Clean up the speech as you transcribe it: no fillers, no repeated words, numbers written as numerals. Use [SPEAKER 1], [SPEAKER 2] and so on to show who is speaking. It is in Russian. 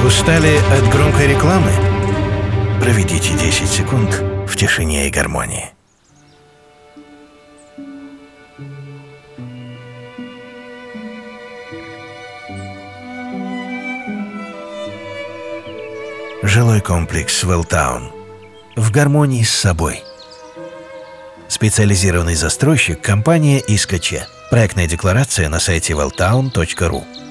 [SPEAKER 1] Устали от громкой рекламы? Проведите 10 секунд в тишине и гармонии. Жилой комплекс Welltown в гармонии с собой. Специализированный застройщик — компания ИСКЧ. Проектная декларация на сайте welltown.ru.